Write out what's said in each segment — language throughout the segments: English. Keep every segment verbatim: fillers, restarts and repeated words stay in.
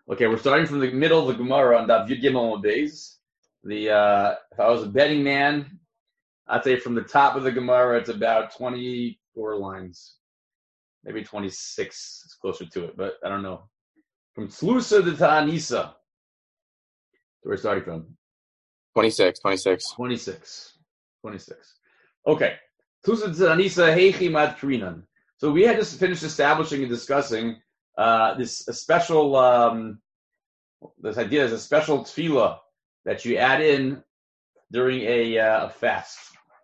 Okay, we're starting from the middle of the Gemara on Daf Yud Gimel Beis. The uh, if I was a betting man, I'd say from the top of the Gemara it's about twenty-four lines, maybe twenty-six. It's closer to it, but I don't know. From Tzlusa to Ta'anisa, where we're starting from. twenty-six, twenty-six. twenty-six. twenty-six. Okay. Tzlusa to Ta'anisa Heichi Mad Krinan. So we had just finished establishing and discussing uh, this a special um, this idea is a special tefillah that you add in during a, uh, a fast.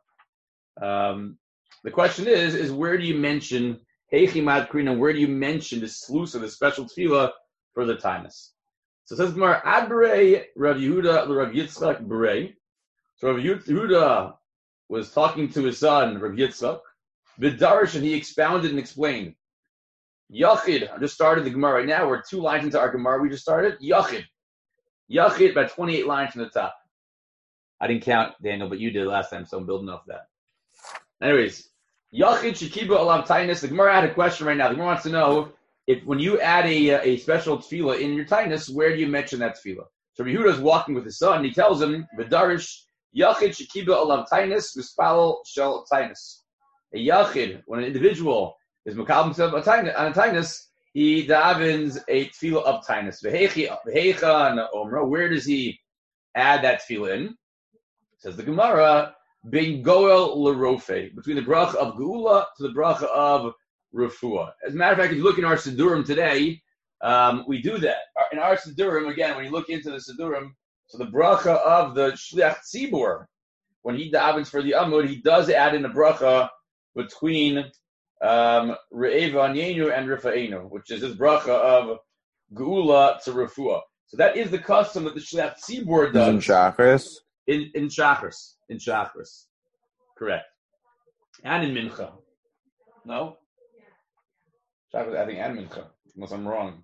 Um, the question is, is where do you mention Heichi Mad Krinan? Where do you mention the slus or the special tefillah for the tainus? So it says Gemara, Ad Berei Rav Yehuda Rav Yitzchak Berei. So Rav Yehuda was talking to his son Rav Yitzchak. V'darish, and he expounded and explained. Yachid, I just started the Gemara right now. We're two lines into our Gemara. We just started. Yachid. Yachid, about twenty-eight lines from the top. I didn't count, Daniel, but you did last time, so I'm building off that. Anyways, Yachid Shekiba Alav Tainus. The Gemara had a question right now. The Gemara wants to know if when you add a a special tefillah in your tainus, where do you mention that tefillah? So Yehuda is walking with his son, and he tells him, V'darish, Yachid Shekiba Alav Tainus, Mispalel Shel Tainus. A yachid, when an individual is makabel himself on a tainus, he davens a tefillah of tainus. V'heicha and omra. Where does he add that tefillah in? Says the Gemara, ben goel lerofe, between the bracha of geula to the bracha of refuah. As a matter of fact, if you look in our Sidurim today, um, we do that. In our Sidurim, again, when you look into the Sidurim, so the bracha of the shliach tzibur, when he davens for the amud, he does add in a bracha between um, Re'eva Anyenu and Rifa'enu, which is this bracha of Geula to Refuah. So that is the custom that the Shliach Tzibur does. In Shachris? In, in Shachris. In Shachris. Correct. And in Mincha. No? Shachris, I think, and Mincha, unless I'm wrong.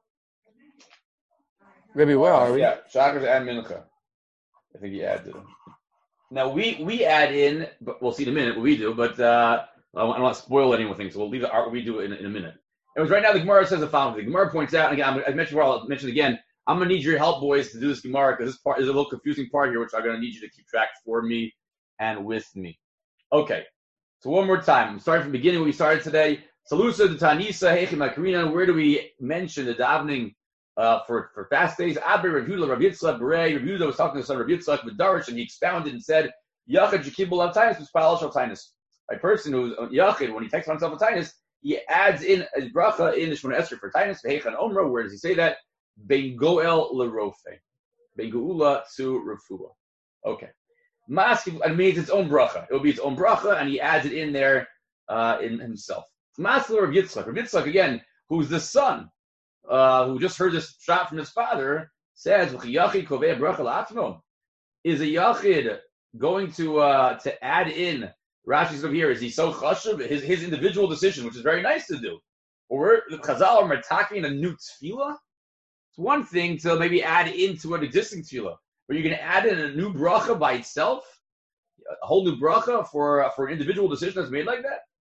Maybe where are we? Yeah, Shachris and Mincha. I think he added them. Now, we, we add in, but we'll see in a minute what we do, but uh, I don't want to spoil anything, so we'll leave the art what we do in, in a minute. Anyways, right now the Gemara says the following. The Gemara points out, and again, I mentioned before, I'll mention again, I'm going to need your help, boys, to do this Gemara, because this part is a little confusing part here, which I'm going to need you to keep track for me and with me. Okay, so one more time. I'm starting from the beginning where we started today. Salusa, the Tanisa, Heichi Mad Krinan. Where do we mention the davening uh, for, for fast days? Abri, Rav Yehuda, Rav Yitzchak, Berei. Rav Yehuda was talking to his son Rav Yitzchak with Darish, and he expounded and said, Yachid Shekibul Av Tainus Mispalel Shel Tainus. A person who's Yachid, when he takes on himself a Tainus, he adds in a bracha in the Shemona Esrei for Tainus, V'heicha and Omra. Where does he say that? Ben Goel Lerofe. Ben Geula to Refuah. Okay. Maskiv, it means its own bracha. It will be its own bracha, and he adds it in there uh, in himself. Maskil Rav Yitzchak. Rav Yitzchak, again, who's the son, uh, who just heard this shot from his father, says, Yachid Kovei Bracha La'atzmo. Is a Yachid going to uh, to add in, Rashi's over here, is he so chashuv, his his individual decision, which is very nice to do. Or the Chazal are attacking a new tefillah. It's one thing to maybe add into an existing tefillah, but you're going to add in a new bracha by itself, a whole new bracha for uh, for an individual decision that's made like that.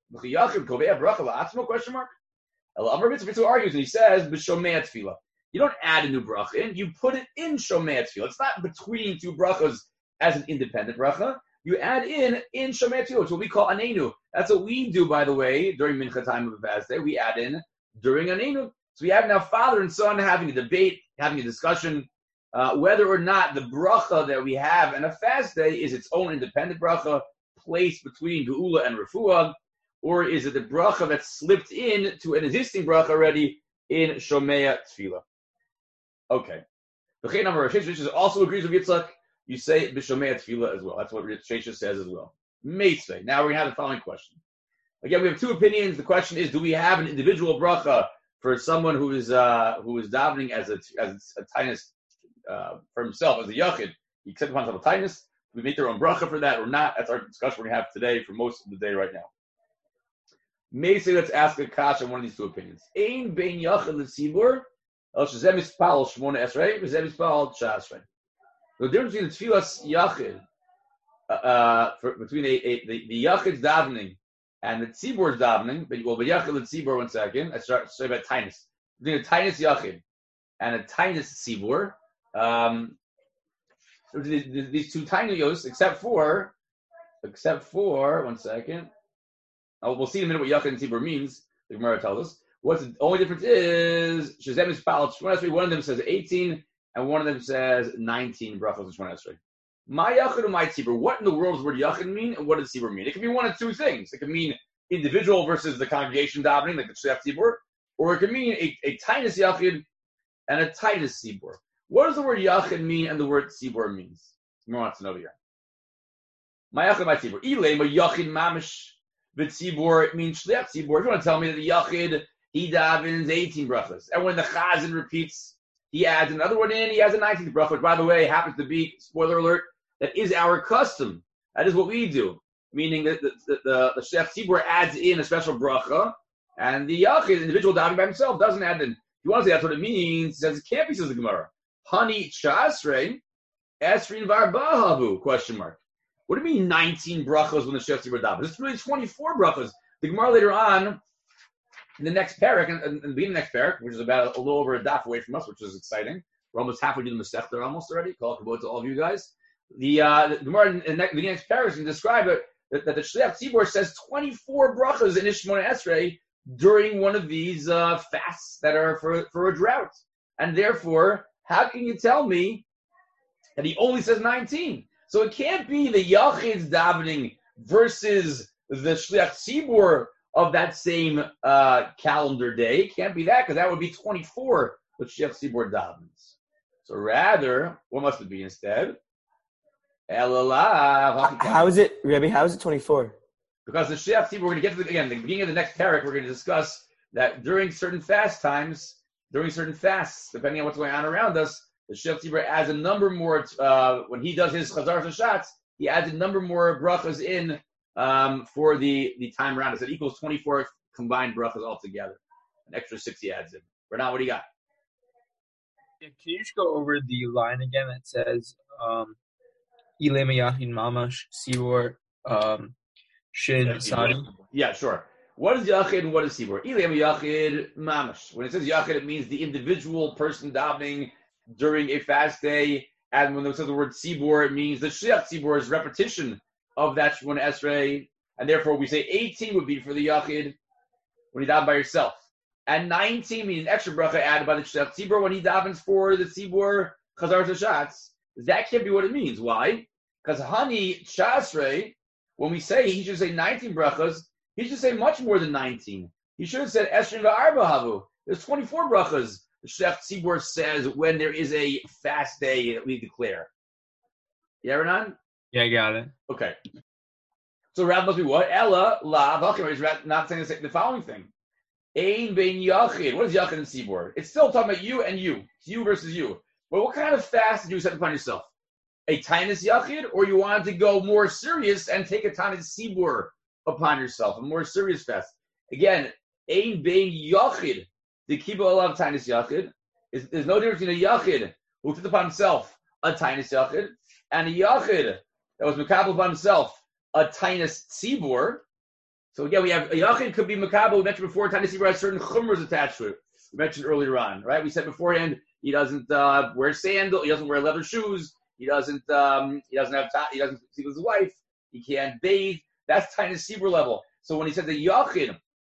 Question mark. Amar Mitzvah argues and he says b'shomei tefillah. You don't add a new bracha in, you put it in shomei tefillah. It's not between two brachas as an independent bracha. You add in in shomei tefillah, which what we call anenu. That's what we do, by the way, during mincha time of a fast day. We add in during anenu. So we have now father and son having a debate, having a discussion, uh, whether or not the bracha that we have in a fast day is its own independent bracha placed between geula and refuah, or is it the bracha that's slipped in to an existing bracha already in shomei tefillah? Okay. The number Sheshes also agrees with Yitzchak. You say b'shomei tefillah as well. That's what Sheshes says as well. Meisvei. Now we're going to have the following question. Again, we have two opinions. The question is, do we have an individual bracha for someone who is uh, who is davening as a as a tainus uh, for himself, as a yachid? He accepts upon himself a tainus. Do we make their own bracha for that or not? That's our discussion we're going to have today for most of the day right now. Meisvei, let's ask a kasha on one of these two opinions. Ein ben yachid l'tzibur. The difference between the tefillas yachid, uh, for, between a, a, the, the yachid's davening and the tzibur's davening, but well, but yachid and tzibur, one second, I start, start about tainus. Between the tainus yachid and a Tainus Tzibur. Um, these, these two Tainuyos, except for, except for, one second. Oh, we'll see in a minute what Yachid and Tzibur means. The Gemara tells us. What's the only difference is Shazem is Pal Shmon. One of them says eighteen, and one of them says nineteen brachos in Shmon Esrei. My Yachid and my Tzibur. What in the world does the word Yachid mean, and what does Tzibur mean? It can mean one of two things. It can mean individual versus the congregation davening, like the Shliach Tzibur, or it can mean a, a Tainus Yachid and a Tainus Tzibur. What does the word Yachid mean and the word Tzibur means? Someone wants to know here. My Yachid and my Tzibur. Ilay, my Yachid mamish. The Tzibur, it means Shliach Tzibur. If you want to tell me that the Yachid, he davens eighteen brachas. And when the Chazan repeats, he adds another one in, he has a nineteenth bracha, which, by the way, happens to be, spoiler alert, that is our custom. That is what we do. Meaning that the, the, the, the Shliach Tzibur adds in a special bracha, and the Yachid, the individual davening by himself, doesn't add in. If you want to say that's what it means, it says it can't be, says the Gemara. Hani Chasrei, Esrin Varbahavu, question mark. What do you mean nineteen brachos when the Shliach Tzibur davens? It's really twenty-four brachos. The Gemara later on, in the next parak, and, and, and beginning the next parak, which is about a, a little over a daf away from us, which is exciting. We're almost halfway through the Masechta almost already. Call it to all of you guys. The, uh, the Gemara in, in the beginning next parak can describe it that, that the Shliach Tzibur says twenty-four brachos in Shmona Esrei during one of these uh, fasts that are for, for a drought. And therefore, how can you tell me that he only says nineteen? So it can't be the Yachid's davening versus the Shliach Tzibur of that same uh, calendar day. It can't be that, because that would be twenty-four with Shliach Tzibur davens. So rather, what must it be instead? How is it, Rebbe? How is it twenty-four? Because the Shliach Tzibur, we're going to get to the, again, the beginning of the next parak, we're going to discuss that during certain fast times, during certain fasts, depending on what's going on around us, the Shliach Tzibur adds a number more, uh, when he does his Chazar Shashatz, he adds a number more brachas in um, for the, the time around us. It equals twenty-four combined brachas altogether. An extra six he adds in. Renan, what do you got? Yeah, can you just go over the line again that says, um, Ilema Yachin Mamash, Sibor, um, Shin, Sadi? Yeah, sure. What is Yachid and what is Sibor? Ilema Yachid Mamash. When it says Yachid, it means the individual person davening during a fast day, and when it says the word Tzibur, it means the Shliach Tzibur is repetition of that Shmona Esrei, and therefore we say eighteen would be for the Yachid when he daven by yourself, and nineteen means an extra bracha added by the Shliach Tzibur when he davens for the Tzibur Chazar Shashatz. That can't be what it means. Why? Because Hani Chasrei, when we say he should say nineteen brachas, he should say much more than nineteen. He should have said Esrin V'Arba Havu. There's twenty-four brachas. The Shliach Tzibur says when there is a fast day that we declare. Yeah, Renan? Yeah, I got it. Okay. So Rav must be what? Ella, La, Vachim is not saying the following thing. Ein bein Yachid. What is Yachid and Tzibur? It's still talking about you and you. It's you versus you. But what kind of fast did you set upon yourself? A Tainus Yachid? Or you wanted to go more serious and take a Tainus Tzibur upon yourself? A more serious fast. Again, Ein bein Yachid. The Kibbutz Olav Tainus Yachid is there's no difference between a Yachid who took upon himself a Tainus Yachid and a Yachid that was Makabel upon himself a Tainus Tzibur. So again, we have a Yachid could be Makabel. We mentioned before, Tainus Tzibur has certain chumras attached to it. We mentioned earlier on, right? We said beforehand he doesn't uh, wear sandal, he doesn't wear leather shoes, he doesn't um, he doesn't have ta- he doesn't sleep with his wife, he can't bathe. That's Tainus Tzibur level. So when he said the Yachid,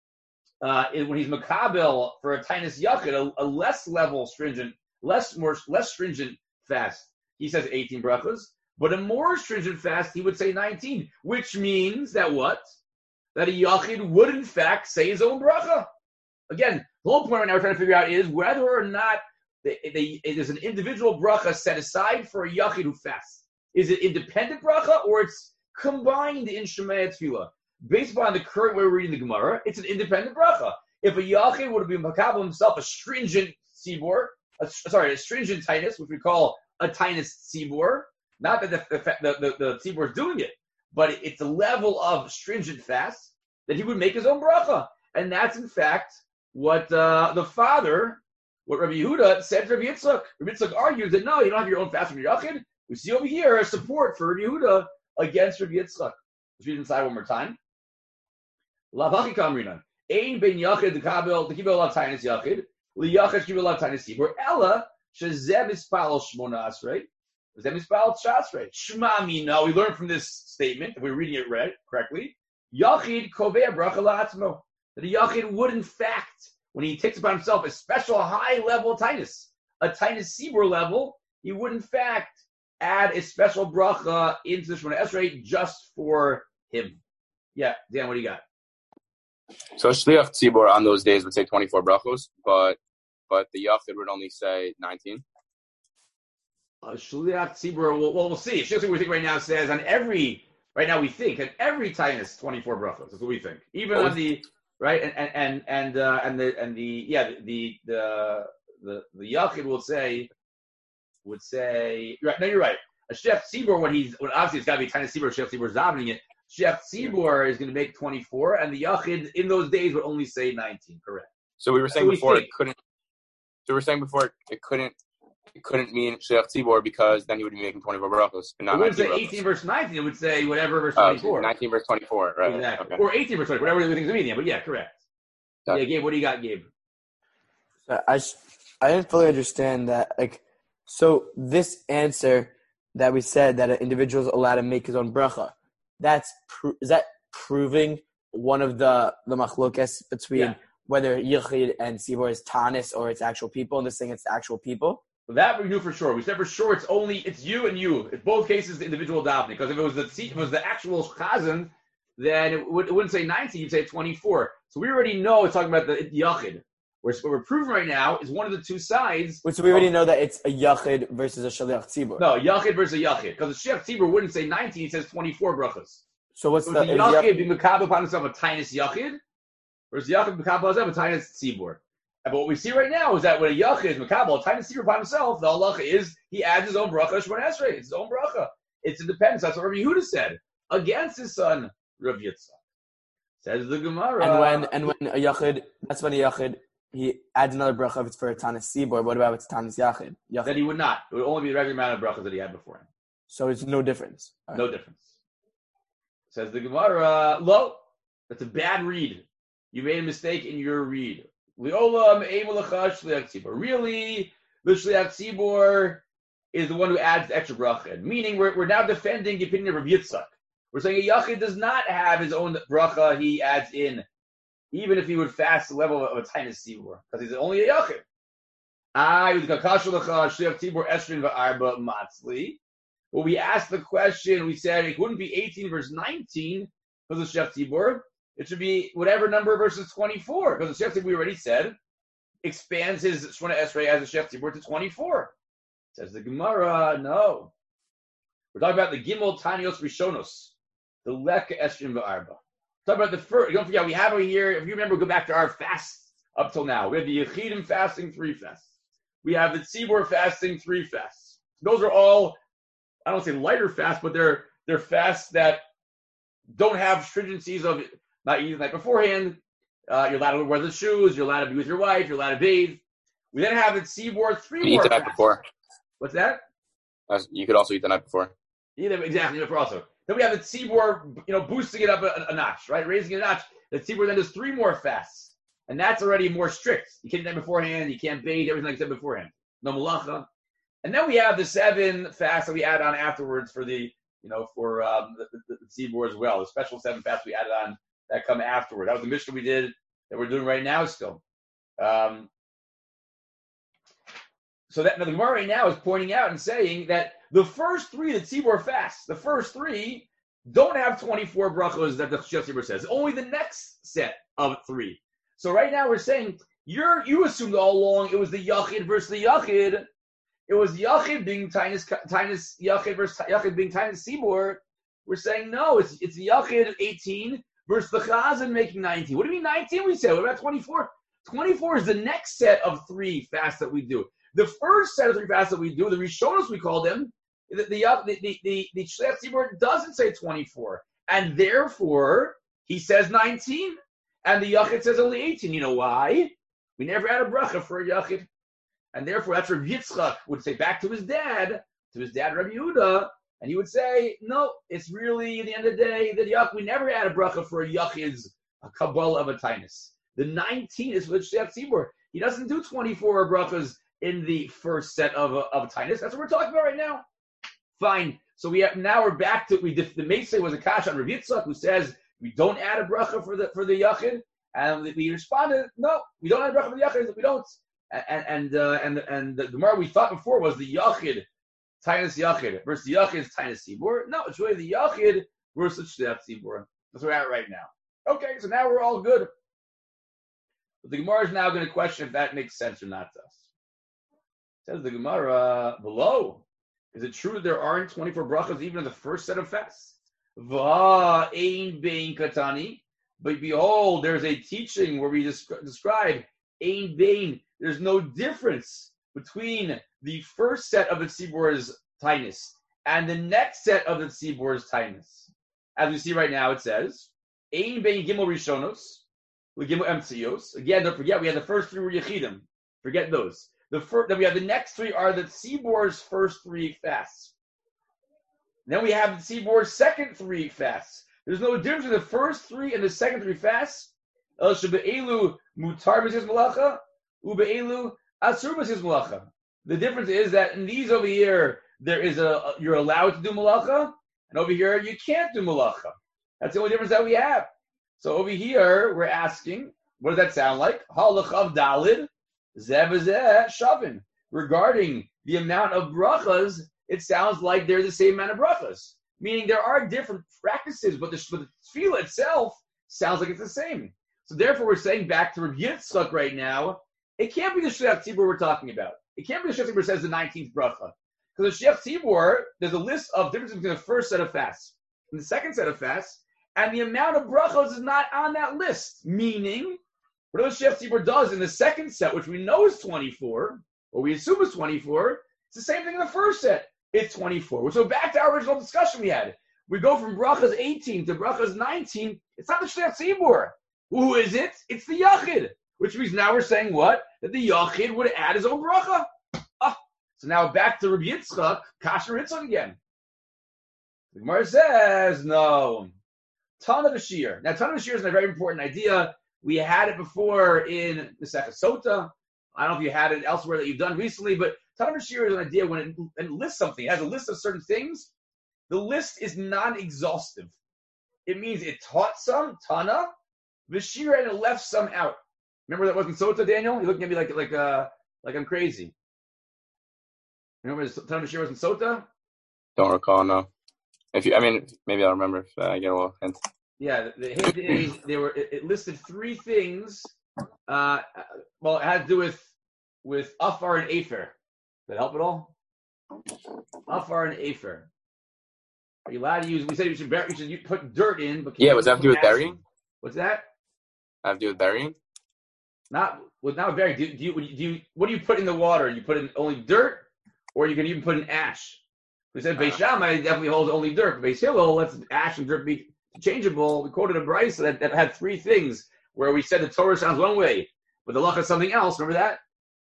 Uh, when he's makabel for a Tainus Yachid, a, a less level stringent, less more less stringent fast, he says eighteen brachas. But a more stringent fast, he would say nineteen, which means that what? That a Yachid would in fact say his own bracha. Again, the whole point right now we're trying to figure out is whether or not they, they, there's an individual bracha set aside for a Yachid who fasts. Is it independent bracha or it's combined in Shemaya Tefillah? Based upon the current way we're reading the Gemara, it's an independent bracha. If a Yachid would have been makabel himself a stringent Tzibur, a, sorry, a stringent Tainus, which we call a Tainus Tzibur, not that the, the, the, the, the Tzibur is doing it, but it's a level of stringent fast that he would make his own bracha. And that's in fact what uh, the father, what Rabbi Yehuda said to Rabbi Yitzchak. Rabbi Yitzchak argued that no, you don't have your own fast from your Yachid. We see over here support for Rabbi Yehuda against Rabbi Yitzchak. Let's read inside one more time. Lavachi kamrinan. Ein ben Yachid the kabel the kibel of Tainus Yachid. Liyachid Kibbutz Tainis Sibur Ella Shezeh Mispal Shmona Asrei. Zeh Mispal Shasrei. Shma Mina. We learned from this statement, if we're reading it right correctly, Yachid Kovei Bracha La'atzmo. That a Yachid would, in fact, when he takes upon himself a special high level Tainis, a Tainis Sibur level, he would, in fact, add a special bracha into the Shemona Esrei just for him. Yeah, Dan, what do you got? So Shliach Tzibor on those days would say twenty-four brachos, but but the Yachid would only say nineteen. Uh, Shliach Tzibor, well, well, we'll see. Shliach Tzibor, we think right now says on every, right now we think on every Tainis twenty-four brachos. That's what we think. Even Oh. on the, right, and and and and, uh, and the and the yeah the the the the Yachid will say would say right. No, you're right. A Shliach Tzibor, when he's when obviously it's got to be Tainis Tzibor. Shliach Tzibor is davening it. Shliach Tzibor is going to make twenty-four, and the Yachid in those days would only say nineteen. Correct. So we were saying So we before think. it couldn't. So we were saying before it couldn't. It couldn't mean Shliach Tzibor because then he would be making twenty-four brachos and It not wouldn't nineteen say brachos. eighteen verse nineteen. It would say whatever verse Oh, twenty-four. nineteen verse twenty-four, right? Exactly. Okay. Or eighteen verse twenty-four, whatever the things mean. But yeah, correct. Yeah. Yeah, Gabe, what do you got, Gabe? So I, sh- I didn't fully understand that. Like, so this answer that we said that an individual is allowed to make his own bracha, that's pro- is that proving one of the the machlokes between Yeah. whether Yichid and Sibor is Tanis or it's actual people, and this thing it's actual people? Well, that we knew for sure. We said for sure it's only it's you and you. In both cases, the individual davening. Because if it was the if it was the actual chazan, then it, would, it wouldn't say nineteen. You'd say twenty-four. So we already know it's talking about the Yachid. What we're proving right now is one of the two sides. Which we already know that it's a Yachid versus a Shaliach Tzibor. No, Yachid versus a Yachid. Because the Shliach Tzibor wouldn't say nineteen. It says twenty-four brachas. So what's So the the is Yachid Yach- being Mekabel upon himself a Tainis Yachid, versus Yachid Mekabel himself a Tainis Tzibor. But what we see right now is that when a Yachid is Mekabel, a Tainis Tzibor upon himself, the halacha is he adds his own bracha, Shemona Esrei. It's his own bracha. It's independence. That's what Rabbi Yehuda said against his son, Rav Yitzchak. Says the Gemara. and when and when a Yachid, that's when a Yachid he adds another bracha if it's for a Tanis Sibor. What about if it's Tanis Yachid? Yachid. Then he would not. It would only be the regular amount of brachas that he had before him. So it's no difference. All right. No difference. Says the Gemara. Lo, that's a bad read. You made a mistake in your read. Leolam Eimalacha Shliach Tzibor. Really, the Shliach Tzibor is the one who adds the extra bracha. Meaning, we're, we're now defending the opinion of Rav Yitzchak. We're saying a Yachid does not have his own bracha he adds in, even if he would fast the level of a Tainis Tzibor, because he's only a Yachid. Ah, he was Kakashalacha Shliach Tzibor Esrin Va'arba Matzli. Well, we asked the question, we said it wouldn't be eighteen verse nineteen for the Shliach Tzibor. It should be whatever number versus twenty-four, because the Shliach Tzibor, we already said, expands his Shemona Esrei as a Shliach Tzibor to twenty-four. Says the Gemara, no. We're talking about the Gimel Tanios Rishonos, the Leka Esrim Va'arba. Talk about the first. Don't forget, we have over here. If you remember, go back to our fasts up till now. We have the Yechidim fasting, three fasts. We have the Tzibor fasting, three fasts. Those are all, I don't say lighter fasts, but they're they're fasts that don't have stringencies of not eating the night beforehand. Uh, you're allowed to wear the shoes. You're allowed to be with your wife. You're allowed to bathe. We then have the Tzibor, three You eat more the night fasts. before. What's that? As- You could also eat the night before. Either exactly for also. Then we have the Tzibor, you know, boosting it up a, a notch, right? Raising it a notch. The Tzibor then does three more fasts. And that's already more strict. You can't eat that beforehand, you can't bathe, everything like I said beforehand. No malacha. And then we have the seven fasts that we add on afterwards for the, you know, for um, the, the, the Tzibor as well. The special seven fasts we added on that come afterward. That was the Mishnah we did that we're doing right now still. Um, so that now the Gemara right now is pointing out and saying that the first three, the Tzibor fasts, the first three don't have twenty-four brachos that the Shliach Tzibor says. Only the next set of three. So right now we're saying you're you assumed all along it was the Yachid versus the Yachid. It was Yachid being Tainus Tainus Yachid versus Yachid being Tainus Sibor. We're saying no, it's it's the Yachid eighteen versus the Chazan making nineteen. What do you mean nineteen? We said what about twenty-four? twenty-four is the next set of three fasts that we do. The first set of three fasts that we do, the Rishonos we call them, the the the the, the, the Shliach Tzibor doesn't say twenty-four, and therefore he says nineteen. And the Yachid says only eighteen. You know why? We never had a bracha for a Yachid. And therefore, that's where Yitzchak would say back to his dad, to his dad, Rabbi Yehuda, and he would say, no, it's really, at the end of the day, that Yachid, we never had a bracha for a Yachid's a Kabbalah of a Tainus. The nineteen is for the Shliach Tzibor. He doesn't do twenty-four brachas in the first set of of Tainus. That's what we're talking about right now. Fine. So we have now we're back to we the Meisei was a kash on Rav Yitzchak who says we don't add a bracha for the for the yachid, and we responded no, we don't add a bracha for the yachid. We don't. And and uh, and and the Gemara we thought before was the yachid Tainus yachid versus the yachid Tainus Tzibur. No, it's really the yachid versus Shliach Tzibur. That's where we're at right now. Okay, so now we're all good. But the Gemara is now going to question if that makes sense or not to us. Says the Gemara below. Is it true that there aren't twenty-four brachas even in the first set of fasts? Va ein bein katani. But behold, there's a teaching where we descri- describe ein bein. There's no difference between the first set of the Tzibur's Tainus and the next set of the Tzibur's Tainus. As we see right now, it says ein bein gimel rishonos, gimel emtzios. Again, don't forget we had the first three were yechidim. Forget those. The first, then we have the next three are the Tzibur's first three fasts. Then we have the Tzibur's second three fasts. There's no difference in the first three and the second three fasts. El shebe'elu mutar b'sis malacha, ube'elu asur b'sis malacha. The difference is that in these over here, there is a you're allowed to do malacha, and over here you can't do malacha. That's the only difference that we have. So over here we're asking, what does that sound like? Halachav dalid. Zebazeh Shavin. Regarding the amount of brachas, it sounds like they're the same amount of brachas. Meaning there are different practices, but the, but the tefillah itself sounds like it's the same. So therefore, we're saying back to Rav Yitzchak right now, it can't be the Shliach Tzibur we're talking about. It can't be the Shliach Tzibur says the nineteenth bracha. Because the Shliach Tzibur, there's a list of differences between the first set of fasts and the second set of fasts, and the amount of brachas is not on that list. Meaning, what the Shliach Tzibur does in the second set, which we know is twenty-four, or we assume is twenty-four, it's the same thing in the first set. It's twenty-four. So back to our original discussion we had. We go from brachas eighteen to brachas nineteen. It's not the Shliach Tzibur. Who is it? It's the Yachid. Which means now we're saying what? That the Yachid would add his own bracha. Ah. So now back to Rabbi Yitzchak, Kasher Yitzchak again. The Gemara says, no. Tana B'Shir. Now Tana B'Shir is a very important idea. We had it before in the Masechah Sota. I don't know if you had it elsewhere that you've done recently, but Tana B'Shir is an idea when it, it lists something. It has a list of certain things. The list is non-exhaustive. It means it taught some, Tana, B'Shir, and it left some out. Remember that wasn't Sota, Daniel? You're looking at me like like uh like I'm crazy. Remember Tana B'Shir wasn't Sota? Don't recall, no. If you, I mean, maybe I'll remember if I get a little hint. Yeah, the hint is they were. It, it listed three things. Uh, well, it had to do with with Afar and Afer. Does that help at all? Afar and Afer. Are you allowed to use? We said you should bury, you should put dirt in. But yeah, was that have to do with burying? What's that? Have to do with burying? Not with not burying. Do, do you do you what do you put in the water? You put in only dirt, or you can even put in ash. We said Beis Shammai definitely holds only dirt. Beis Hillel lets ash and dirt be changeable. We quoted a brayso that, that had three things where we said the Torah sounds one way, but the Lach is something else. Remember that?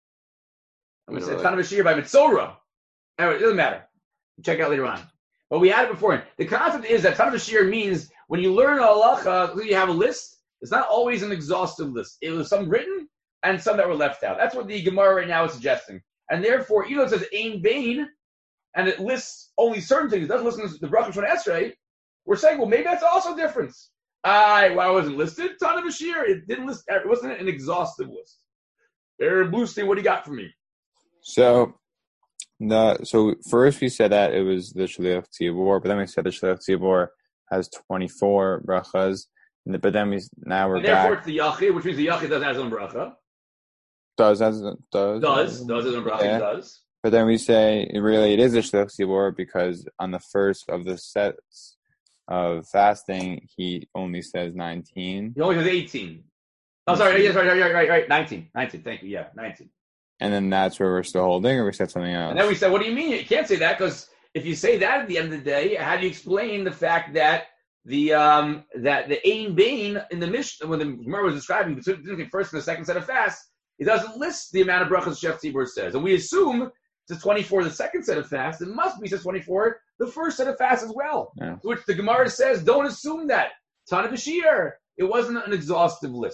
And we said Tana B'Shir by Mitzorah. Anyway, it doesn't matter. Check it out later on. But we had it before. The concept is that Tana B'Shir means when you learn a halacha, you have a list. It's not always an exhaustive list. It was some written and some that were left out. That's what the Gemara right now is suggesting. And therefore, even though it says Ein Bain, and it lists only certain things, it doesn't listen to the Bracha Shon Esrei, we're saying, well, maybe that's also difference. I, why wasn't listed? Tana B'Shir, it didn't list, it wasn't an exhaustive list. Aaron Bluestein, what do you got for me? So, the so first we said that it was the Shliach Tzibur, but then we said the Shliach Tzibur has twenty-four brachas, but then we now we're and therefore back. It's the Yachid, which means the Yachid doesn't have his own bracha. Does has does Does does his own bracha? Yeah. Does. But then we say really it is a Shliach Tzibur because on the first of the sets of fasting he only says nineteen. He only says eighteen. Oh, sorry. Yes, right, right, right, right, right. nineteen. nineteen. Thank you. Yeah, nineteen. And then that's where we're still holding, or we said something else. And then we said, what do you mean? You can't say that because if you say that at the end of the day, how do you explain the fact that the um, that the Ein Bain in the Mishnah, when the Gemara was describing the first and the second set of fasts, it doesn't list the amount of brachas Shliach Tzibur says, and we assume it's twenty-four the second set of fasts. It must be says twenty-four the first set of fasts as well. Yeah. Which the Gemara says, don't assume that. Tana B'Shir, it wasn't an exhaustive list.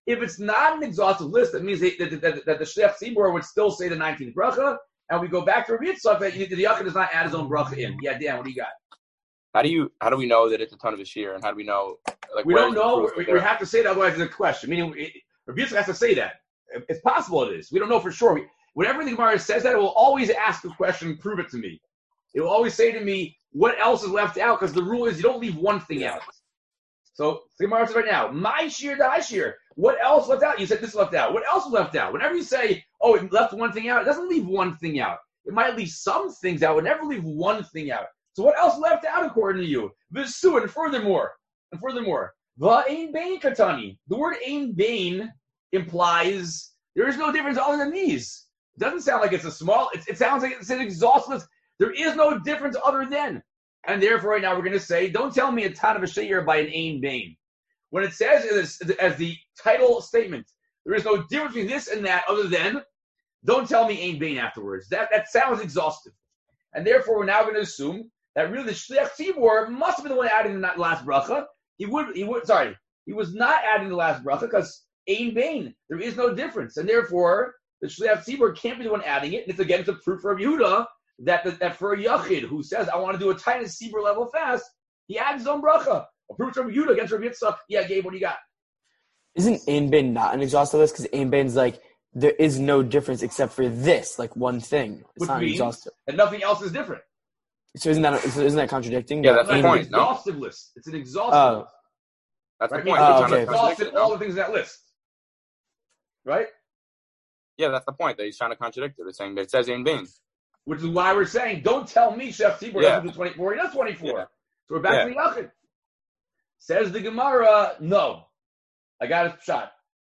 If it's not an exhaustive list, that means that, that, that, that the Shliach Tzibor would still say the nineteenth bracha, and we go back to Rabbi Yitzchak that the Yachid does not add his own bracha in. Yeah, Dan, what do you got? How do you how do we know that it's a ton of a shear, and how do we know? Like, we don't know. We, we we have to say that, otherwise it's a question. Meaning, it, Rabbi Yitzchak has to say that. It's possible it is. We don't know for sure. We, whenever the Gemara says that, it will always ask the question, prove it to me. It will always say to me, what else is left out? Because the rule is you don't leave one thing out. So the Gemara says right now, my shear, thy shear. What else left out? You said this left out. What else was left out? Whenever you say, oh, it left one thing out, it doesn't leave one thing out. It might leave some things out. It would never leave one thing out. So what else left out according to you? V'su, and furthermore, and furthermore, v'ain bain katani. The word ain bain implies there is no difference other than these. It doesn't sound like it's a small, it, it sounds like it's an exhaustless. There is no difference other than. And therefore, right now, we're going to say, don't tell me a ton of a she'er by an ain bain. When it says as, as the title statement, there is no difference between this and that other than, don't tell me ain bain afterwards. That that sounds exhaustive. And therefore, we're now going to assume that really the Shliach Tzibor must have been the one adding the last bracha. He would, he would, sorry, he was not adding the last bracha because ain bain, there is no difference. And therefore, the Shliach Tzibor can't be the one adding it. And it's again, it's a proof for Yehuda that, that for a Yachid who says, I want to do a tiny Tzibor level fast, he adds his own bracha. A proof from Yehuda against Rabbi Yitzchak. Yeah, Gabe, what do you got? Isn't ain bain not an exhaustive list? Because ain bain's like, there is no difference except for this, like one thing. It's Which not means exhaustive. that nothing else is different. So isn't that isn't that contradicting? Yeah, that's It's the an point, exhaustive list. It's an exhaustive Oh. list. That's Right? the point. Oh, They're trying okay. to contradict Exhausted it, no? all the things in that list. Right? Yeah, that's the point. That he's trying to contradict it. They're saying that it says ain bain. Which is why we're saying, don't tell me Shef Tzibor Yeah. doesn't do twenty-four. He does twenty-four. Yeah. So we're back Yeah. to the Yachid. Says the Gemara, no. I got his shot.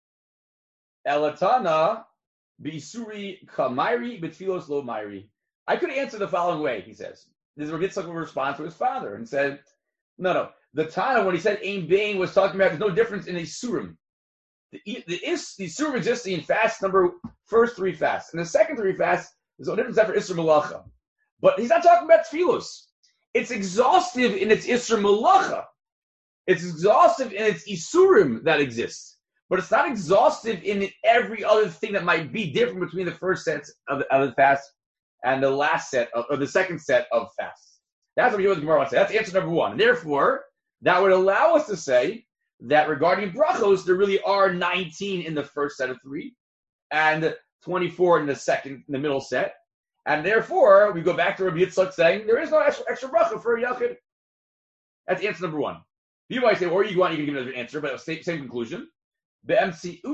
Elatana bisuri kamairi betfilos lo mairi. I could answer the following way, he says. This is Rabbi Yitzchak response to his father and said, no, no. The Tana, when he said ain bain, was talking about there's no difference in a surim. The, the, is, the surim exists in fast number, first three fasts. And the second three fasts, there's no difference after Isra Malacha. But he's not talking about tefillos. It's exhaustive in its Isra Malacha. It's exhaustive in its isurim that exists. But it's not exhaustive in every other thing that might be different between the first set of the, of the fast and the last set, of, or the second set of fasts. That's what the Gemara wants to say. That's answer number one. And therefore, that would allow us to say that regarding brachos, there really are nineteen in the first set of three and twenty-four in the second, in the middle set. And therefore, we go back to Rabbi Yitzchak saying there is no extra, extra bracha for a Yachid. That's answer number one. You might say, or you want, you can give another answer, but same, same conclusion. Or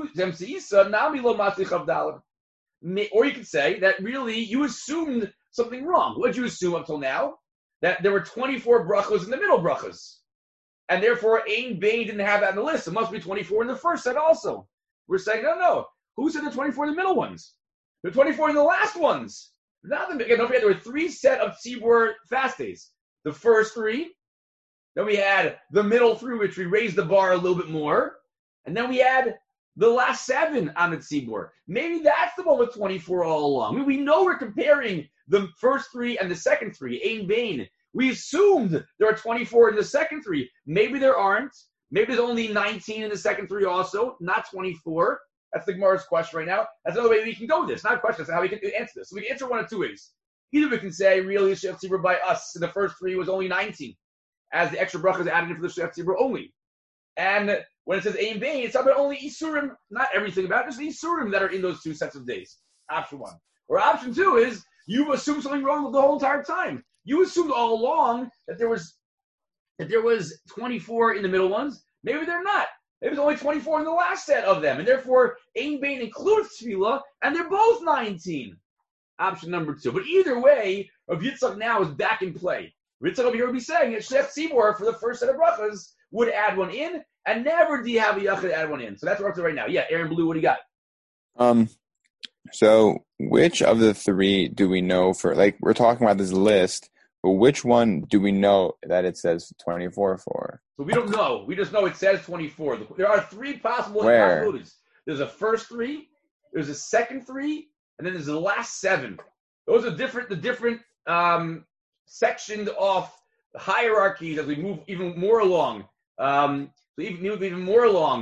you could say that really you assumed something wrong. What did you assume up till now? That there were twenty-four brachos in the middle brachos. And therefore, Ain Bain didn't have that in the list. It must be twenty-four in the first set also. We're saying, no, no. Who said the twenty-four in the middle ones? The twenty-four in the last ones. Not the, again, don't forget, there were three set of Tzibor fast days. The first three, then we had the middle three, which we raised the bar a little bit more, and then we had the last seven on the Tzibor. Maybe that's the one with twenty-four all along. I mean, we know we're comparing the first three and the second three, Ain Bain. We assumed there are twenty-four in the second three. Maybe there aren't. Maybe there's only nineteen in the second three also, not twenty-four. That's the Gemara's question right now. That's another way we can go with this. Not a question, that's how we can answer this. So we can answer one of two ways. Either we can say, really, the Shef Tzibor by us in the first three was only nineteen, as the extra bracha is added in for the Shef Tzibor only. And when it says Ain Bain, it's about only Isurim, not everything about it, just the Isurim that are in those two sets of days. Option one. Or option two is, you've assumed something wrong the whole entire time. You assumed all along that there was that there was twenty-four in the middle ones. Maybe they're not. Maybe there's only twenty-four in the last set of them. And therefore, Ain Bain includes Tefillah, and they're both nineteen. Option number two. But either way, Rav Yitzchak now is back in play. Rav Yitzchak over here would be saying that Shef Tzibor for the first set of brachas would add one in, and never do you have a Yachid add one in. So that's what we're up to right now. Yeah, Aaron Blue, what do you got? Um, so which of the three do we know for, like, we're talking about this list, but which one do we know that it says twenty-four for? So we don't know. We just know it says twenty-four. There are three possible Where? possibilities. There's a first three, there's a second three, and then there's the last seven. Those are different, the different um, sectioned off hierarchies as we move even more along. Um, so even move even more along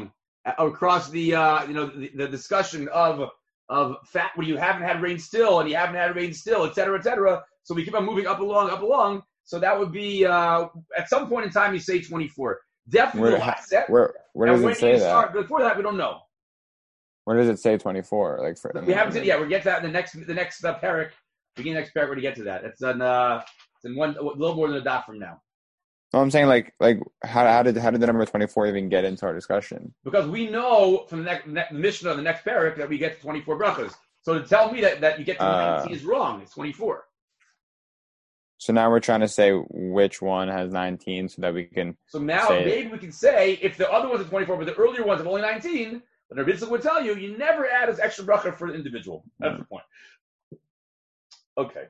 across the uh, you know the, the discussion of of fact when you haven't had rain still and you haven't had rain still, et cetera, et cetera. So we keep on moving up along, up along. So that would be uh, at some point in time you say twenty-four. Definitely Where, the last set. where, where does and when it say you that? start, before that, we don't know. Where does it say twenty-four? Like for, We haven't said yeah. We'll get to that in the next the next uh, parak. Beginning next parak, we're gonna get to that. It's in uh, it's in one a little more than a dot from now. No, I'm saying like like how how did how did the number twenty-four even get into our discussion? Because we know from the next ne- Mishnah, the next parak, that we get to twenty-four brachas. So to tell me that, that you get to Uh, nineteen is wrong. It's twenty-four. So now we're trying to say which one has nineteen so that we can. So now say maybe we can say if the other ones are twenty-four, but the earlier ones have only nineteen, then Rabbi Yitzchak would tell you you never add as extra bracha for the individual. That's Mm-hmm. the point. Okay.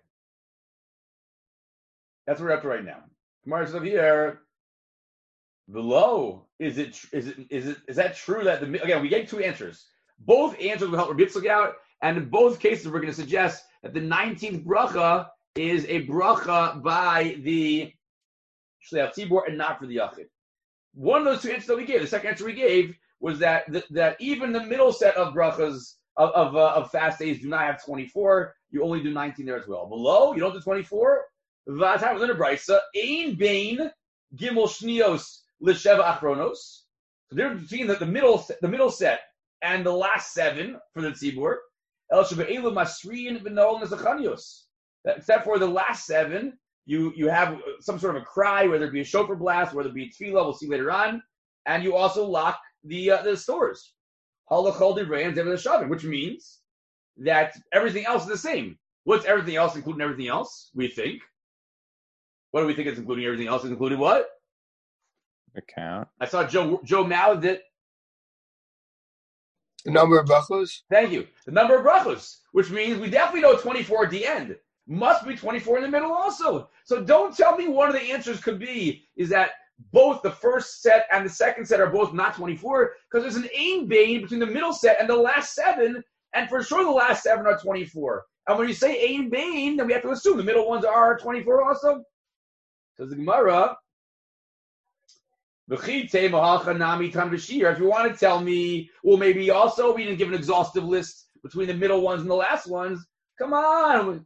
That's where we're up to right now. Gemara says over here, below, is it is it is it is that true that the again we gave two answers. Both answers will help Rabbi Yitzchak out, and in both cases we're going to suggest that the nineteenth bracha is a bracha by the Shliach Tzibor and not for the Yachid. One of those two answers that we gave, the second answer we gave was that that, that even the middle set of brachas of of, uh, of fast days do not have twenty-four. You only do nineteen there as well. Below, you don't do twenty-four. V'atar within a brisa, ein bein gimel shnios l'sheva achronos. So the difference between the, the middle the middle set and the last seven for the tzibur, el shebe'elu masriin v'noel nezachanios. Except for the last seven, you you have some sort of a cry, whether it be a shofar blast, whether it be a tefillah, we'll see later on, and you also lock the uh, the stores. Halachol divrei and zev l'shavim, which means that everything else is the same. What's everything else, including everything else? We think. What do we think is including everything else? Is including what? The count. I saw Joe Joe mouthed it. The number of brachos? Thank you. The number of brachos, which means we definitely know twenty-four at the end. Must be twenty-four in the middle also. So don't tell me one of the answers could be is that both the first set and the second set are both not twenty-four, because there's an ein bein between the middle set and the last seven, and for sure the last seven are twenty-four. And when you say ein bein, then we have to assume the middle ones are twenty-four also. Says the Gemara, if you want to tell me, well, maybe also we didn't give an exhaustive list between the middle ones and the last ones. Come on.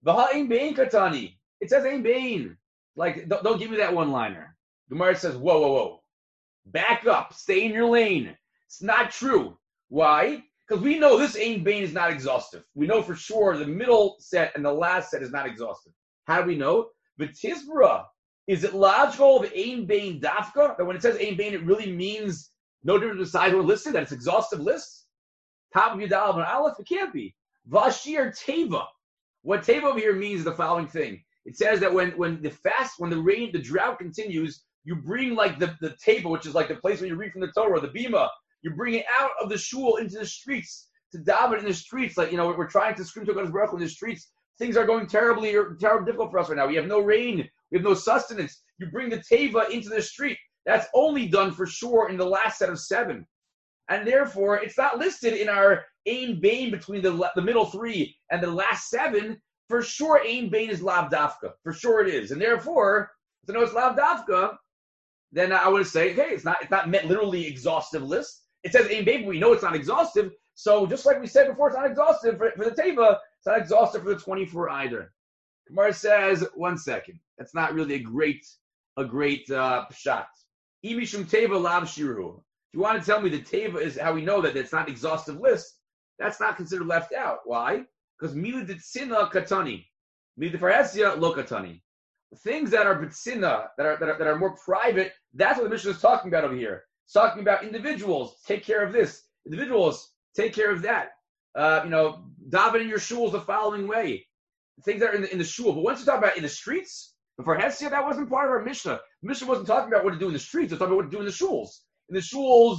It says ein bein. Like, don't, don't give me that one-liner. Gemara says, whoa, whoa, whoa. Back up. Stay in your lane. It's not true. Why? Because we know this ein bein is not exhaustive. We know for sure the middle set and the last set is not exhaustive. How do we know? V'tisbra. Is it logical of ein bein dafka that when it says ein bein, it really means no different besides what listed, that it's exhaustive list? Top of Yudal and Aleph, it can't be. Vashir teva. What teva over here means is the following thing. It says that when, when the fast, when the rain, the drought continues, you bring like the, the teva, which is like the place where you read from the Torah, the bima, you bring it out of the shul into the streets to daven in the streets. Like, you know, we're trying to scream to God's Baruch in the streets. Things are going terribly or terribly difficult for us right now. We have no rain. We have no sustenance. You bring the teva into the street. That's only done for sure in the last set of seven. And therefore, it's not listed in our ein bein between the, the middle three and the last seven. For sure, ein bein is lav dafka. For sure it is. And therefore, to know it's lav dafka, then I would say, hey, it's not it's not meant literally exhaustive list. It says ein bein, but we know it's not exhaustive. So just like we said before, it's not exhaustive for, for the teva. It's not exhaustive for the twenty-four either. Gemara says, one second. That's not really a great, a great uh, shot. Imishum teva lav shiru. If you want to tell me the teva is how we know that it's not exhaustive list, that's not considered left out. Why? Because mila ditzina katani, mila farhesia lo katani. Things that are bitzina, that are, that are that are more private, that's what the Mishnah is talking about over here. It's talking about individuals. Take care of this. Individuals, take care of that. Uh, you know, daven in your shuls the following way. Things that are in the, in the shul. But once you talk about in the streets, for Hesia, that wasn't part of our Mishnah. The Mishnah wasn't talking about what to do in the streets. It was talking about what to do in the shuls. In the shuls,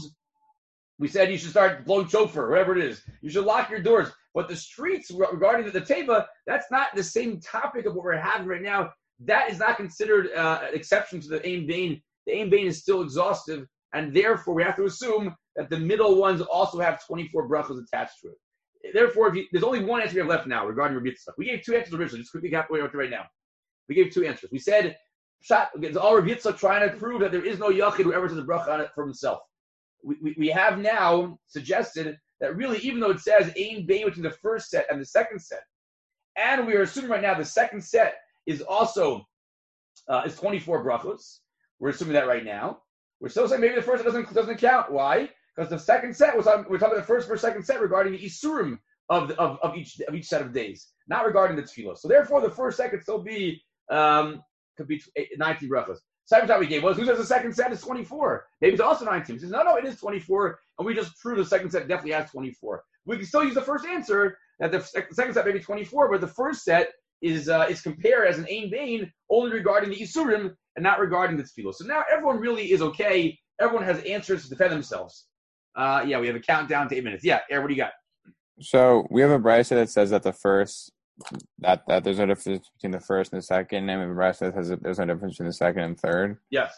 we said you should start blowing shofar, whatever it is. You should lock your doors. But the streets, regarding the, the teva, that's not the same topic of what we're having right now. That is not considered uh, an exception to the ein bein. The ein bein is still exhaustive, and therefore we have to assume that the middle ones also have twenty-four brachos attached to it. Therefore, if you, there's only one answer we have left now regarding Rabbi Yitzchak. We gave two answers originally. Just quickly halfway up to right now. We gave two answers. We said, it's all Rabbi Yitzchak trying to prove that there is no yachid who ever says a bracha on it for himself. we, we, we have now suggested that really, even though it says Ein Bein between the first set and the second set, and we are assuming right now the second set is also uh, is twenty-four brachos. We're assuming that right now. We're still saying maybe the first set doesn't doesn't count. Why? Because the second set was on, we're talking about the first first second set regarding the isurim of, the, of of each of each set of days, not regarding the tefillah. So therefore, the first set could still be um, could be nineteen brachos. Second time we gave was who says the second set is twenty-four? Maybe it's also nineteen. He says no, no, it is twenty-four, and we just proved the second set definitely has twenty-four. We can still use the first answer that the second set may be twenty-four, but the first set is uh, is compared as an Ein Bein only regarding the isurim and not regarding the tefillah. So now everyone really is okay. Everyone has answers to defend themselves. Uh, yeah, we have a countdown to eight minutes. Yeah, Aaron, what do you got? So we have a brisa that says that the first that that there's no difference between the first and the second, and we have a brisa that says that there's no difference between the second and third. Yes.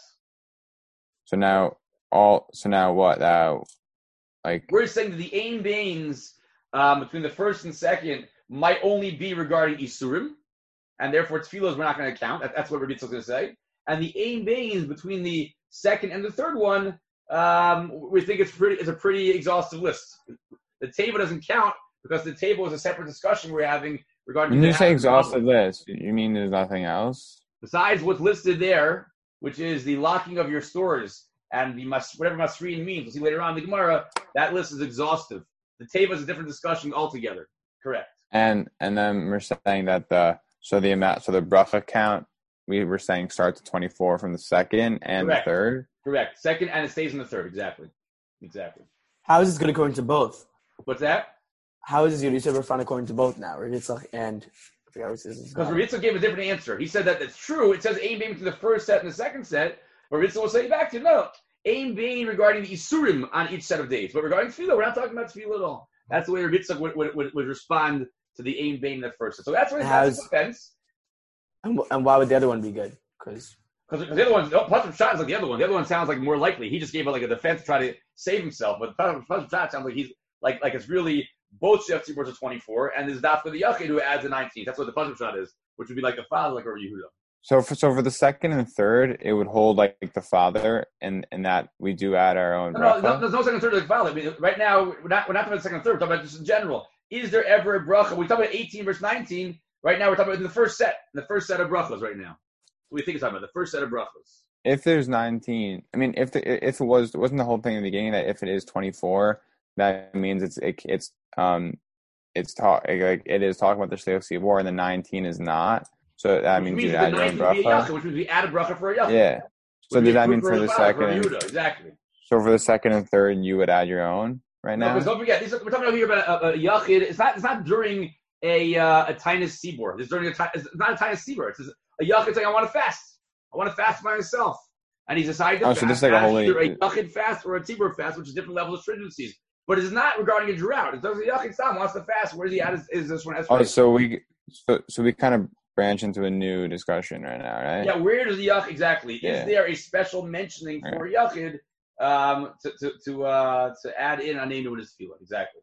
So now all so now what now? Like we're saying that the Ein Beins um, between the first and second might only be regarding isurim, and therefore tefillos we're not going to count. That, that's what Rabbi Yitzchak is going to say. And the Ein Beins between the second and the third one, um, we think it's pretty. It's a pretty exhaustive list. The table doesn't count because the table is a separate discussion we're having regarding. When you say exhaustive list, you mean there's nothing else besides what's listed there, which is the locking of your stores and the mas- whatever masrin means. We'll see later on in the Gemara. That list is exhaustive. The table is a different discussion altogether. Correct. And and then we're saying that the so the amount so the bracha count we were saying starts at twenty-four from the second and Correct. the third. Correct. Second and it stays in the third. Exactly. Exactly. How is this good according to both? What's that? How is this good? You said we're fine according to both now. Rabbi Yitzchak and I forgot what this is. Because Rabbi Yitzchak gave a different answer. He said that it's true. It says Ein Bein between the first set and the second set. But Rabbi Yitzchak will say back to you, no. Ein Bein regarding the isurim on each set of days. But regarding tefillah, we're not talking about tefillah at all. That's the way Rabbi Yitzchak would, would, would, would respond to the Ein Bein in the first set. So that's what it's defense. And, and why would the other one be good? Because Because the other one, oh, Pasuk Shot is like the other one. The other one sounds like more likely. He just gave it like a defense to try to save himself. But Pasuk Shot sounds like he's like like it's really both Shef Tzibors are twenty-four, and there's Dafka the Yachid who adds a nineteen. That's what the Pasuk Shot is, which would be like the father, like over Yehuda. So for so for the second and third, it would hold like the father, and and that we do add our own. No, no, no, there's no second and third like father. I mean, right now we're not we're not talking about the second and third. We're talking about just in general. Is there ever a bracha? We talk about eighteen verse nineteen. Right now we're talking about in the first set, in the first set of brachos. Right now, what do you think it's talking about? The first set of brachos. If there's nineteen, I mean, if the if it was wasn't the whole thing in the beginning that if it is twenty-four, that means it's it, it's um it's talk like it is talking about the Shliach Tzibor, and the nineteen is not. So that which means, means you add your own bracha. Yachid, which means we add a bracha for a yachid. Yeah. So does that mean for the second? And, exactly. So for the second and third, you would add your own right now. No, because don't forget, these are, we're talking about here about a, a yachid. It's not. It's not during a uh, a tinus sibor. It's during a. It's not a tinus sibor. It's a yachid saying, "I want to fast. I want to fast by myself." And he's decided to oh, fast. So this is like a holy... either a yachid fast or a tzibur fast, which is different levels of stringencies. But it's not regarding a drought. It does a yachid stam wants to fast. Where does he add? Is, is this one? Oh, so we so so we kind of branch into a new discussion right now, right? Yeah. Where does the yachid exactly? Yeah. Is there a special mentioning for right. yachid um, to to to uh, to add in a name to his tefillah? Exactly.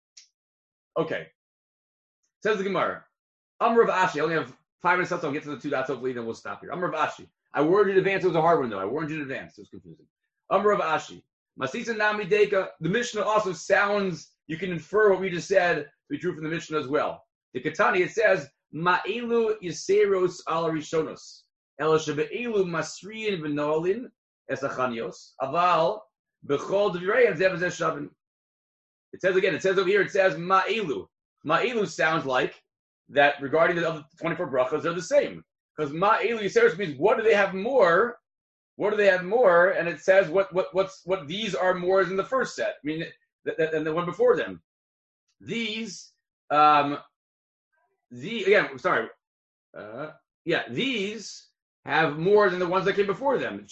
Okay. Says the Gemara. Amr of Ashi. I only have five minutes left, so I'll get to the two dots. Hopefully, then we'll stop here. Amr of Ashi. I warned you in advance. It was a hard one, though. I warned you in advance. It was confusing. Amr of Ashi. Masisa Nami Deka. The Mishnah also sounds, you can infer what we just said to be true from the Mishnah as well. The Katani, it says, Ma'elu Yiseros al Rishonos. El Shebe'elu Masriin V'Noalin Esachanios. Aval B'chol Dvireim Zev Zeh Shavin. It says again, it says over here, it says Ma'elu. Ma'elu sounds like that regarding the other twenty-four brachas, they're the same. Because Ma'elu Yiseros means what do they have more? What do they have more? And it says what what what's what these are more than the first set. I mean, th- th- than the one before them. These, um, the again, sorry, uh, yeah, these have more than the ones that came before them.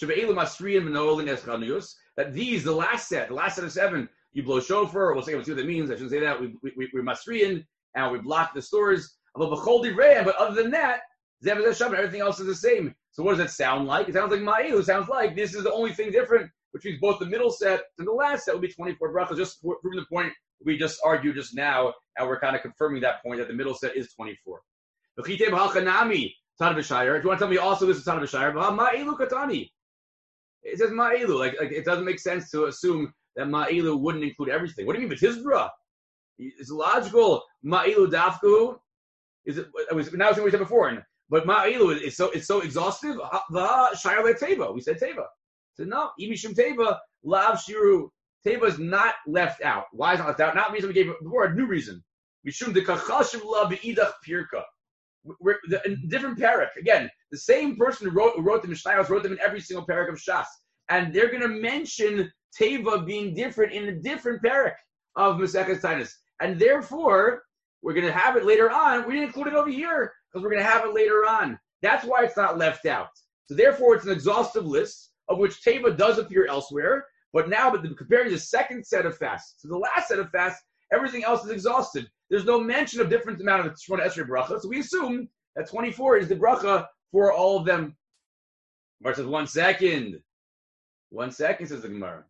That these, the last set, the last set of seven, you blow shofar. We'll say we'll see what that means. I shouldn't say that. We we we we're masriin and we block the stores. But other than that, everything else is the same. So what does that sound like? It sounds like Ma'elu. It sounds like this is the only thing different, which means both the middle set and the last set will be twenty-four brachas, just proving the point we just argued just now, and we're kind of confirming that point that the middle set is twenty-four. If you want to tell me also this is Tana B'Shayar, Ma'elu Katani. It says Ma'elu. Like, like it doesn't make sense to assume that Ma'ilu wouldn't include everything. What do you mean B'tizbra? It's logical. Ma'ilu dafku is it? it was, now it's what we said before. But Ma'ilu is so it's so exhaustive. The Shayale Teva. We said Teva. So no, Imishum Teva Lav Shiru. Teva is not left out. Why is it not left out? Not the reason we gave before. A new reason. Mishum de Kachashiv La Beidach Pirka. We're the, in different parak. Again, the same person who wrote, who wrote them in Mishnayos wrote them in every single parak of Shas. And they're going to mention Teva being different in a different parak of Maseches Taanis. And therefore, we're going to have it later on. We didn't include it over here because we're going to have it later on. That's why it's not left out. So therefore, it's an exhaustive list of which Teva does appear elsewhere. But now, but comparing the second set of fasts to the last set of fasts, everything else is exhausted. There's no mention of different amount of Shmona Esrei bracha, so we assume that twenty-four is the bracha for all of them. Gemara says, one second. One second, says the Gemara.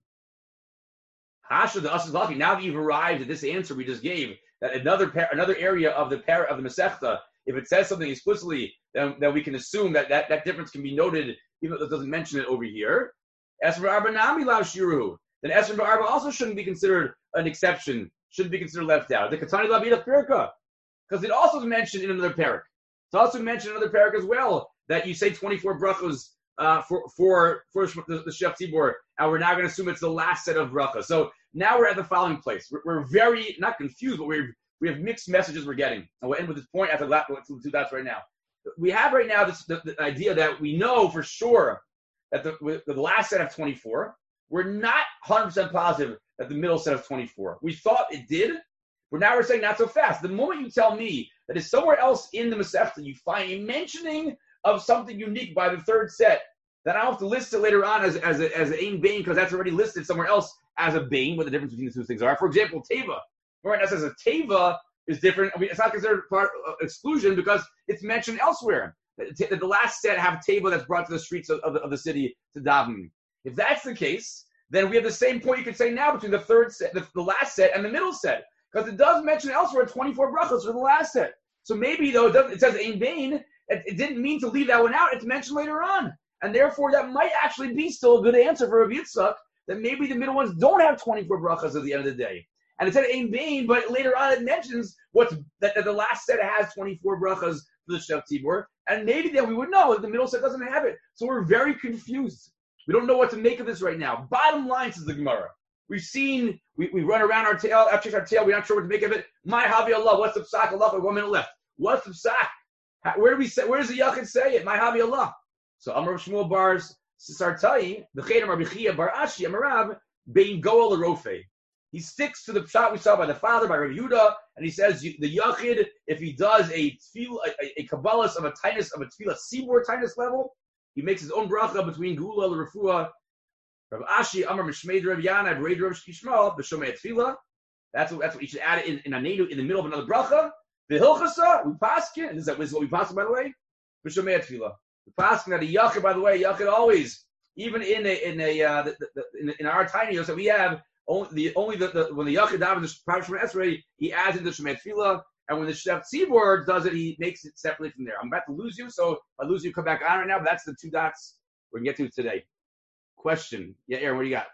Hasha the Asad Laki, now that you've arrived at this answer we just gave, that another par- another area of the par- of the Masechta, if it says something explicitly, then, then we can assume that, that that difference can be noted, even though it doesn't mention it over here. Esrei Arba Nami Lav Shiru. Then Esrei Arba also shouldn't be considered an exception. Shouldn't be considered left out. The Katani Labida Pirka, because it also is mentioned in another parak. It's also mentioned in another parak as well that you say twenty-four brachos uh, for for for the, the Shef Tzibor, and we're now going to assume it's the last set of brachos. So now we're at the following place. We're, we're very not confused, but we we have mixed messages we're getting, and we'll end with this point after that. We'll do that right now. We have right now this the, the idea that we know for sure that the, the last set of twenty-four. We're not one hundred percent positive that the middle set of twenty-four. We thought it did, but now we're saying not so fast. The moment you tell me that it's somewhere else in the Masechta you find a mentioning of something unique by the third set, then I'll have to list it later on as, as, a, as an Ein Bain, because that's already listed somewhere else as a Bain, what the difference between the two things are. For example, Teva. Right now it says a Teva is different. I mean, it's not considered part of exclusion because it's mentioned elsewhere. That the last set have Teva that's brought to the streets of, of, the, of the city to daven. If that's the case, then we have the same point you could say now between the third set, the, the last set, and the middle set, because it does mention elsewhere twenty-four brachos for the last set. So maybe though it, doesn't, it says Ein Bain, it, it didn't mean to leave that one out. It's mentioned later on, and therefore that might actually be still a good answer for Rav Yitzchak, that maybe the middle ones don't have twenty-four brachos at the end of the day. And it said Ein Bain, but later on it mentions what's that, that the last set has twenty-four brachos for the Shef Tzibor, and maybe then we would know that the middle set doesn't have it. So we're very confused. We don't know what to make of this right now. Bottom line, says the Gemara. We've seen, we, we run around our tail, after our tail, we're not sure what to make of it. My Havi Allah, what's the psak? Allah, one minute left. What's the psak? Where do we say, where does the Yachid say it? My Havi Allah. So Amar Shmuel Bar's Sartai, the Chedam Rabbi Bar Ashi, Amarab, Bein Goel Rofe. He sticks to the pshat we saw by the father, by Rav Yehuda, and he says the Yachid, if he does a tefillah, a, a kabbalas of a tinus, of a tefillah sibur tinus level, he makes his own bracha between Gula and Refuah. Rav Ashi, Amar Mishmeid Rav Yana, Rav Rav Shkishmal, B'Shomei Tefillah. That's what that's what you should add it in in a nenu in the middle of another bracha. The Hilchasa, we paskin, and this is what we paskin, by the way. B'Shomei Tefillah. We paskin that a Yachid, by the way, Yachid always, even in a in a uh, the, the, in, in our tinios that we have, only the only the, the when the Yachid daven the Parashat Shemona Esrei, he adds in the Shomei Tefillah. And when the Shef Tzibor does it, he makes it separately from there. I'm about to lose you, so if I lose you, come back on right now. But that's the two dots we can get to today. Question. Yeah, Aaron, what do you got?